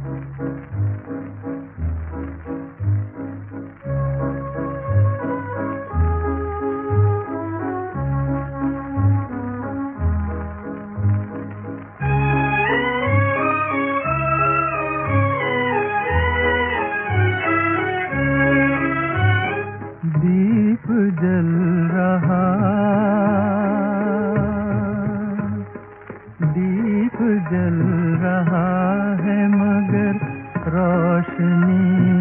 दीप जल रहा, दीप जल रहा है मगर रोशनी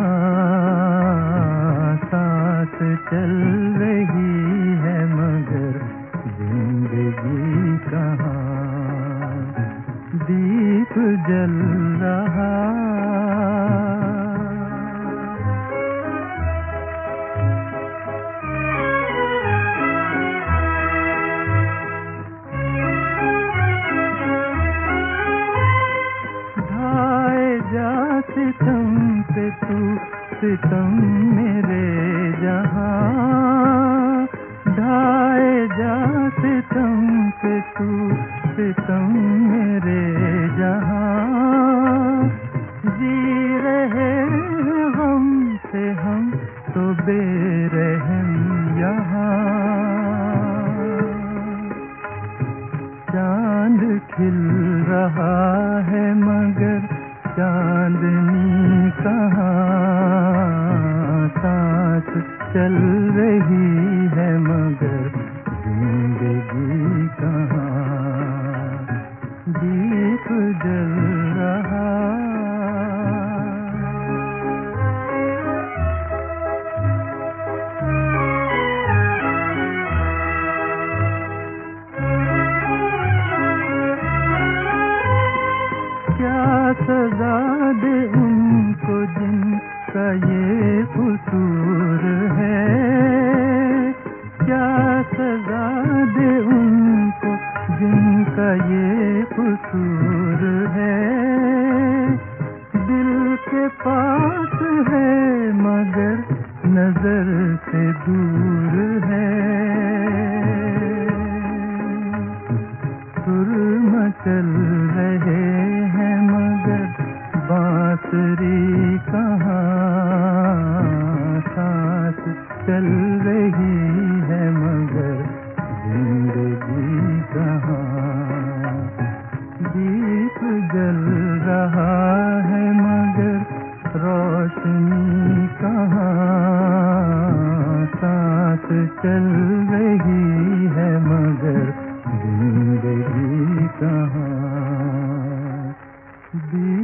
कहाँ, साथ चल रही है मगर जिंदगी कहाँ। दीप जल रहा, सितम पे तू सितम मेरे जहां, ढाए जा सितम पे तू सितम मेरे जहां। जी रहे हम से हम तो बेरहम यहाँ। चांद खिल रहा है मगर चांदनी कहाँ, सांस चल रही है मगर जिंदगी कहाँ। दीप जल रहा, क्या सजा दे उनको जिनका ये कसूर है, क्या सजा दे उनको जिनका ये कसूर है। दिल के पास है मगर नजर से दूर है। सुर मचल रहे हैं मगर बांसुरी कहाँ, सांस चल रही है मगर जिंदगी कहाँ। दीप जल रहा है मगर रोशनी कहाँ, सांस चल रही है मगर जिंदगी कहाँ।